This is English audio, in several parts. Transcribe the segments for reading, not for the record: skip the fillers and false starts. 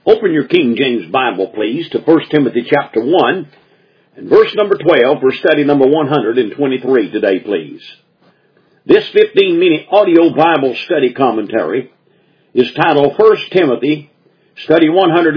Open your King James Bible, please, to 1 Timothy chapter 1 and verse number 12 for study number 123 today, please. This 15-minute audio Bible study commentary is titled 1 Timothy, study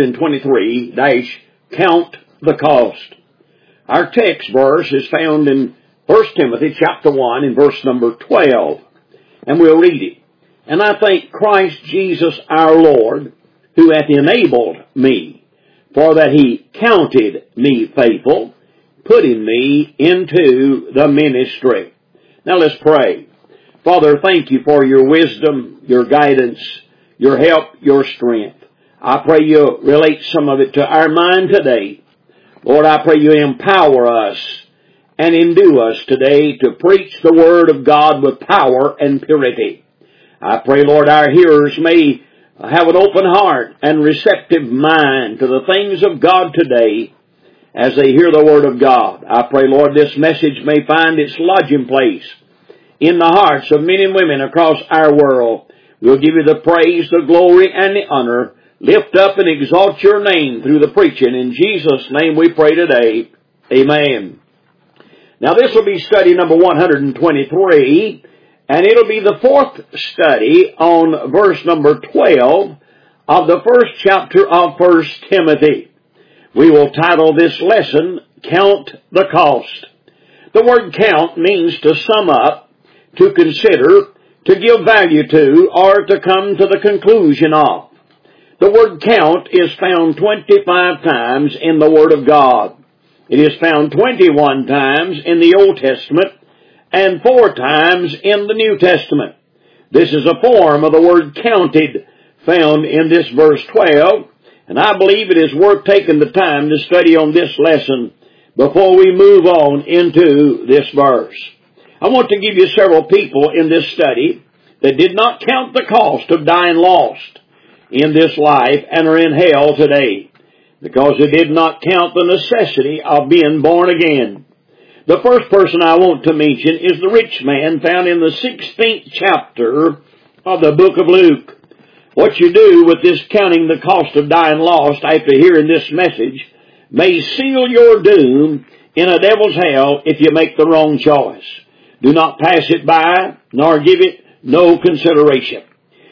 123-Count the Cost. Our text verse is found in 1 Timothy chapter 1 and verse number 12, and we'll read it. And I thank Christ Jesus our Lord, who hath enabled me, for that he counted me faithful, putting me into the ministry. Now let's pray. Father, thank you for your wisdom, your guidance, your help, your strength. I pray you relate some of it to our mind today. Lord, I pray you empower us and endue us today to preach the Word of God with power and purity. I pray, Lord, our hearers may have an open heart and receptive mind to the things of God today as they hear the Word of God. I pray, Lord, this message may find its lodging place in the hearts of men and women across our world. We'll give you the praise, the glory, and the honor. Lift up and exalt your name through the preaching. In Jesus' name we pray today. Amen. Now this will be study number 123. And it'll be the fourth study on verse number 12 of the first chapter of 1 Timothy. We will title this lesson, Count the Cost. The word count means to sum up, to consider, to give value to, or to come to the conclusion of. The word count is found 25 times in the Word of God. It is found 21 times in the Old Testament, and 4 times in the New Testament. This is a form of the word counted found in this verse 12, and I believe it is worth taking the time to study on this lesson before we move on into this verse. I want to give you several people in this study that did not count the cost of dying lost in this life and are in hell today, because they did not count the necessity of being born again. The first person I want to mention is the rich man found in the 16th chapter of the book of Luke. What you do with this counting the cost of dying lost after hearing this message may seal your doom in a devil's hell if you make the wrong choice. Do not pass it by, nor give it no consideration.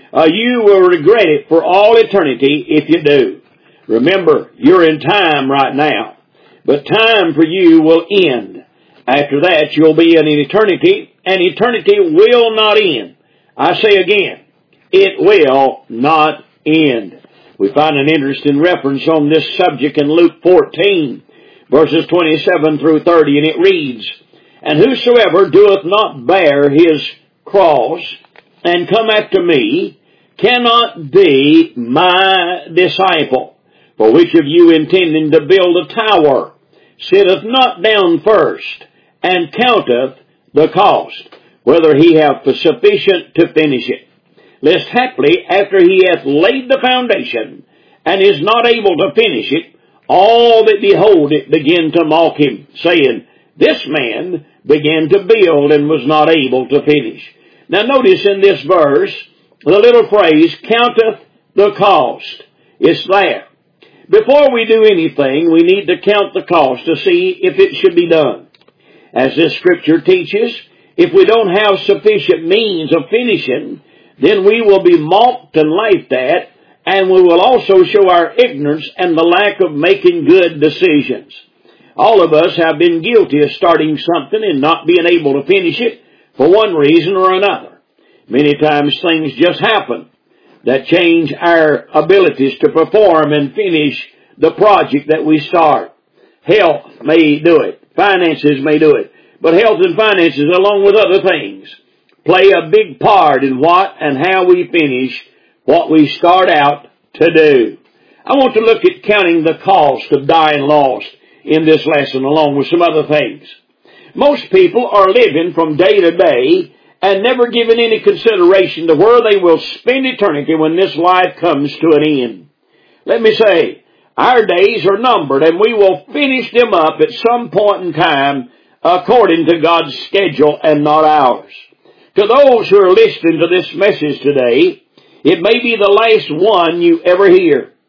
You will regret it for all eternity if you do. Remember, you're in time right now, but time for you will end. After that, you'll be in eternity, and eternity will not end. I say again, it will not end. We find an interesting reference on this subject in Luke 14, verses 27 through 30, and it reads, And whosoever doeth not bear his cross, and come after me, cannot be my disciple. For which of you intending to build a tower, sitteth not down first, and counteth the cost, whether he have sufficient to finish it. Lest haply, after he hath laid the foundation, and is not able to finish it, all that behold it begin to mock him, saying, This man began to build and was not able to finish. Now notice in this verse, the little phrase, counteth the cost. It's there. Before we do anything, we need to count the cost to see if it should be done. As this scripture teaches, if we don't have sufficient means of finishing, then we will be mocked and laughed at, and we will also show our ignorance and the lack of making good decisions. All of us have been guilty of starting something and not being able to finish it for one reason or another. Many times things just happen that change our abilities to perform and finish the project that we start. Health may do it. Finances may do it. But health and finances, along with other things, play a big part in what and how we finish what we start out to do. I want to look at counting the cost of dying lost in this lesson, along with some other things. Most people are living from day to day and never giving any consideration to where they will spend eternity when this life comes to an end. Let me say, our days are numbered, and we will finish them up at some point in time according to God's schedule and not ours. To those who are listening to this message today, it may be the last one you ever hear.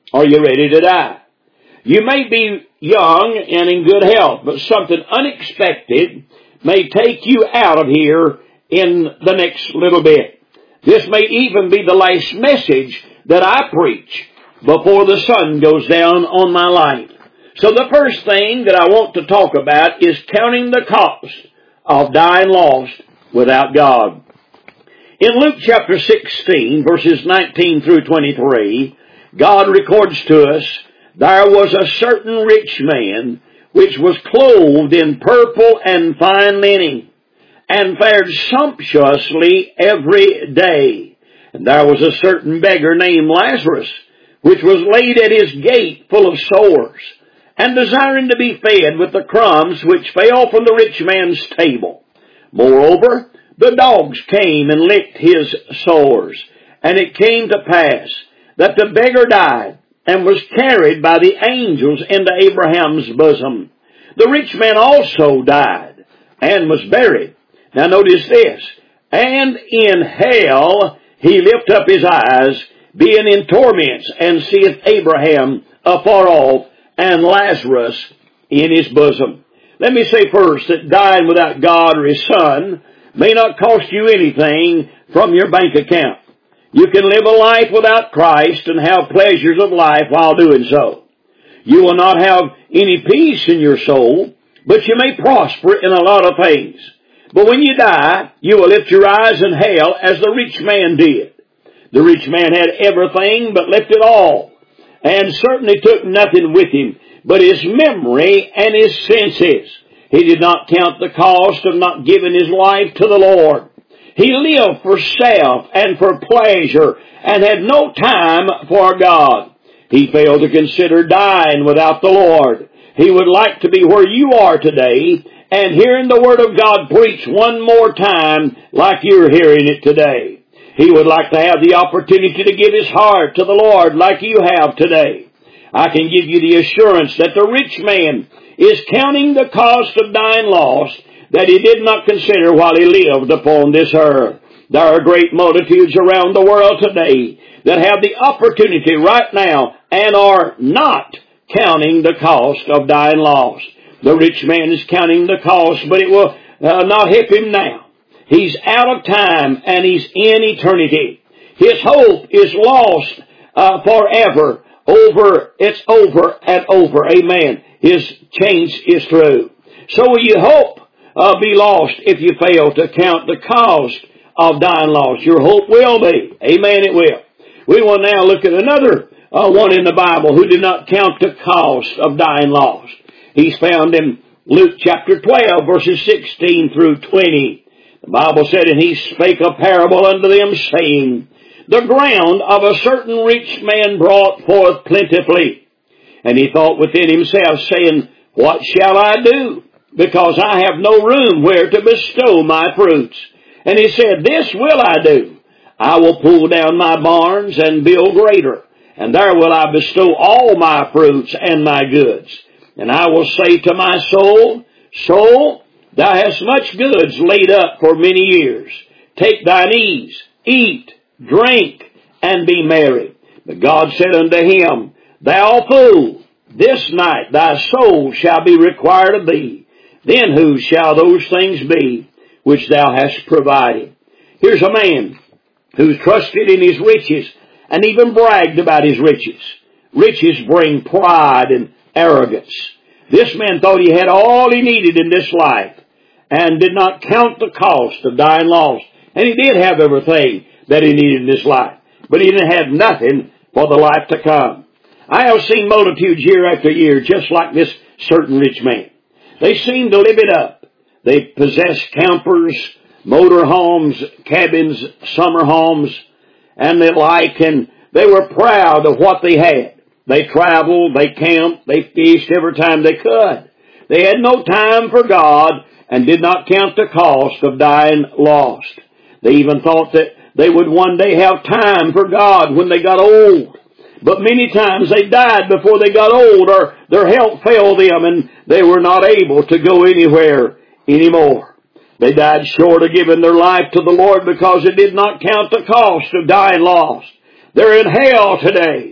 Are you ready to die? You may be young and in good health, but something unexpected may take you out of here in the next little bit. This may even be the last message that I preach before the sun goes down on my life. So the first thing that I want to talk about is counting the cost of dying lost without God. In Luke chapter 16, verses 19 through 23, God records to us, there was a certain rich man which was clothed in purple and fine linen, and fared sumptuously every day. And there was a certain beggar named Lazarus, which was laid at his gate full of sores, and desiring to be fed with the crumbs which fell from the rich man's table. Moreover, the dogs came and licked his sores. And it came to pass that the beggar died, and was carried by the angels into Abraham's bosom. The rich man also died, and was buried. Now notice this. And in hell he lift up his eyes, being in torments, and seeth Abraham afar off, and Lazarus in his bosom. Let me say first that dying without God or His Son may not cost you anything from your bank account. You can live a life without Christ and have pleasures of life while doing so. You will not have any peace in your soul, but you may prosper in a lot of things. But when you die, you will lift your eyes in hell as the rich man did. The rich man had everything but left it all, and certainly took nothing with him but his memory and his senses. He did not count the cost of not giving his life to the Lord. He lived for self and for pleasure and had no time for God. He failed to consider dying without the Lord. He would like to be where you are today and hearing the Word of God preached one more time like you're hearing it today. He would like to have the opportunity to give his heart to the Lord like you have today. I can give you the assurance that the rich man is counting the cost of dying lost that he did not consider while he lived upon this earth. There are great multitudes around the world today that have the opportunity right now and are not counting the cost of dying lost. The rich man is counting the cost, but it will not help him now. He's out of time and he's in eternity. His hope is lost forever. It's over and over. Amen. His change is through. So will you hope be lost if you fail to count the cost of dying lost? Your hope will be. Amen, it will. We will now look at another one in the Bible who did not count the cost of dying lost. He's found in Luke chapter 12, verses 16 through 20. The Bible said, and he spake a parable unto them, saying, the ground of a certain rich man brought forth plentifully. And he thought within himself, saying, what shall I do? Because I have no room where to bestow my fruits. And he said, this will I do. I will pull down my barns and build greater, and there will I bestow all my fruits and my goods. And I will say to my soul, soul, thou hast much goods laid up for many years. Take thine ease, eat, drink, and be merry. But God said unto him, thou fool, this night thy soul shall be required of thee. Then whose shall those things be which thou hast provided? Here's a man who's trusted in his riches and even bragged about his riches. Riches bring pride and arrogance. This man thought he had all he needed in this life and did not count the cost of dying lost. And he did have everything that he needed in this life, but he didn't have nothing for the life to come. I have seen multitudes year after year just like this certain rich man. They seem to live it up. They possess campers, motor homes, cabins, summer homes, and the like, and they were proud of what they had. They traveled, they camped, they fished every time they could. They had no time for God and did not count the cost of dying lost. They even thought that they would one day have time for God when they got old. But many times they died before they got old, or their health failed them and they were not able to go anywhere anymore. They died short of giving their life to the Lord because they did not count the cost of dying lost. They're in hell today,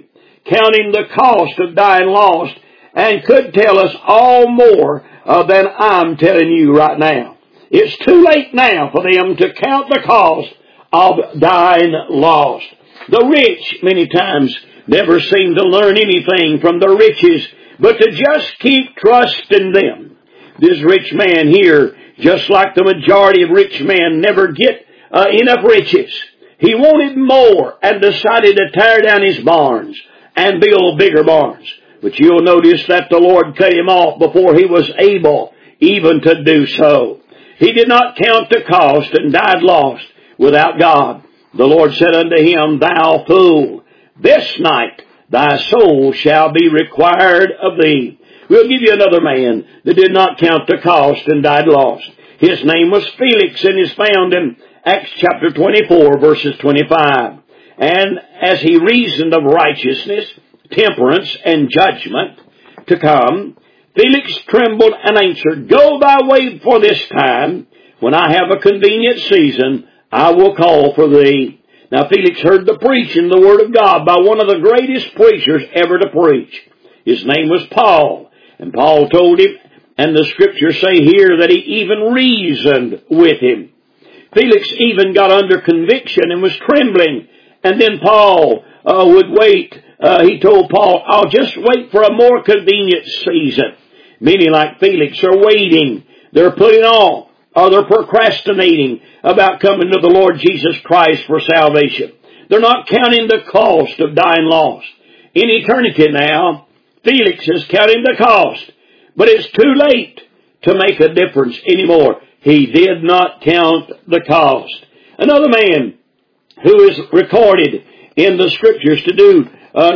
counting the cost of dying lost, and could tell us all more than I'm telling you right now. It's too late now for them to count the cost of dying lost. The rich, many times, never seem to learn anything from their riches, but to just keep trusting them. This rich man here, just like the majority of rich men, never get enough riches. He wanted more and decided to tear down his barns and build bigger barns. But you'll notice that the Lord cut him off before he was able even to do so. He did not count the cost and died lost without God. The Lord said unto him, Thou fool, this night thy soul shall be required of thee. We'll give you another man that did not count the cost and died lost. His name was Felix, and is found in Acts chapter 24, verses 25. And as he reasoned of righteousness, temperance, and judgment to come, Felix trembled and answered, Go thy way for this time. When I have a convenient season, I will call for thee. Now Felix heard the preaching, the word of God, by one of the greatest preachers ever to preach. His name was Paul. And Paul told him, and the scriptures say here that he even reasoned with him. Felix even got under conviction and was trembling. And then Paul would wait. He told Paul, I'll just wait for a more convenient season. Many like Felix are waiting. They're putting off, or they're procrastinating about coming to the Lord Jesus Christ for salvation. They're not counting the cost of dying lost. In eternity now, Felix is counting the cost. But it's too late to make a difference anymore. He did not count the cost. Another man who is recorded in the scriptures to do,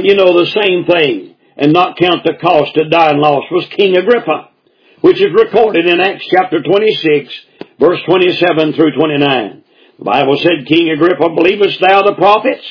the same thing and not count the cost of dying lost was King Agrippa, which is recorded in Acts chapter 26, verse 27 through 29. The Bible said, King Agrippa, believest thou the prophets?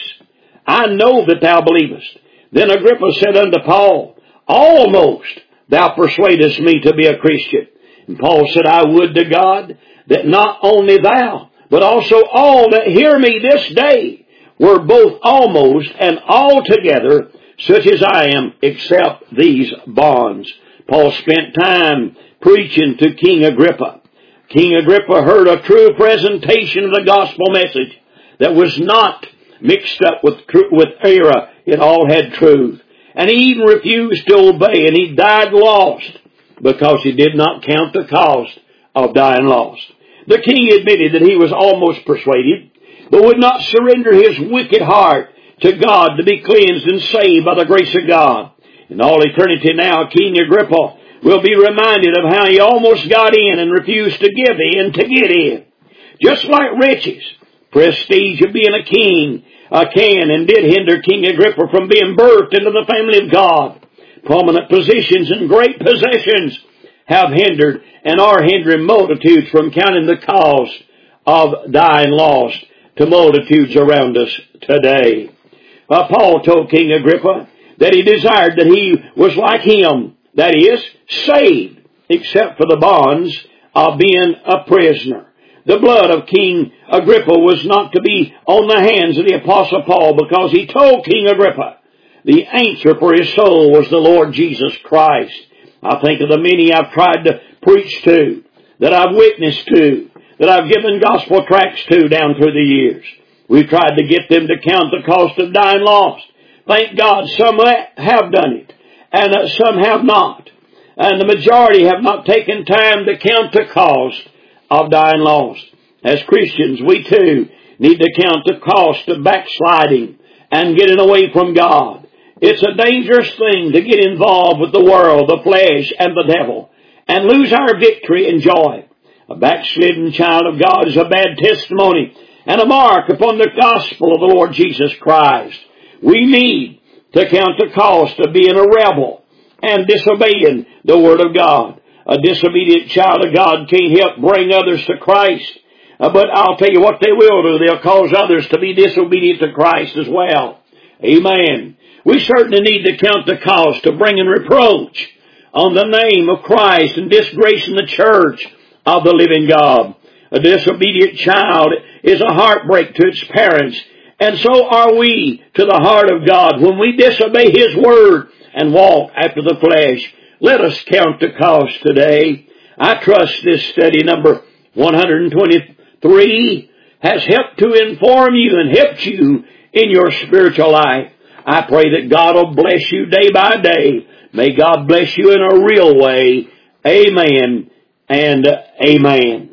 I know that thou believest. Then Agrippa said unto Paul, Almost thou persuadest me to be a Christian. And Paul said, I would to God that not only thou, but also all that hear me this day were both almost and altogether such as I am, except these bonds. Paul spent time preaching to King Agrippa. King Agrippa heard a true presentation of the gospel message that was not mixed up with error. It all had truth. And he even refused to obey, and he died lost because he did not count the cost of dying lost. The king admitted that he was almost persuaded, but would not surrender his wicked heart to God to be cleansed and saved by the grace of God. In all eternity now, King Agrippa will be reminded of how he almost got in and refused to give in to get in. Just like riches, prestige of being a king can and did hinder King Agrippa from being birthed into the family of God. Prominent positions and great possessions have hindered and are hindering multitudes from counting the cost of dying lost to multitudes around us today. Paul told King Agrippa that he desired that he was like him, that is, saved, except for the bonds of being a prisoner. The blood of King Agrippa was not to be on the hands of the Apostle Paul, because he told King Agrippa the answer for his soul was the Lord Jesus Christ. I think of the many I've tried to preach to, that I've witnessed to, that I've given gospel tracts to down through the years. We've tried to get them to count the cost of dying lost. Thank God some have done it, and some have not. And the majority have not taken time to count the cost of dying lost. As Christians, we too need to count the cost of backsliding and getting away from God. It's a dangerous thing to get involved with the world, the flesh, and the devil, and lose our victory and joy. A backslidden child of God is a bad testimony and a mark upon the gospel of the Lord Jesus Christ. We need to count the cost of being a rebel and disobeying the Word of God. A disobedient child of God can't help bring others to Christ. But I'll tell you what they will do. They'll cause others to be disobedient to Christ as well. Amen. We certainly need to count the cost of bringing reproach on the name of Christ and disgracing the church of the living God. A disobedient child is a heartbreak to its parents And so are we to the heart of God when we disobey His Word and walk after the flesh. Let us count the cost today. I trust this study number 123 has helped to inform you and helped you in your spiritual life. I pray that God will bless you day by day. May God bless you in a real way. Amen and amen.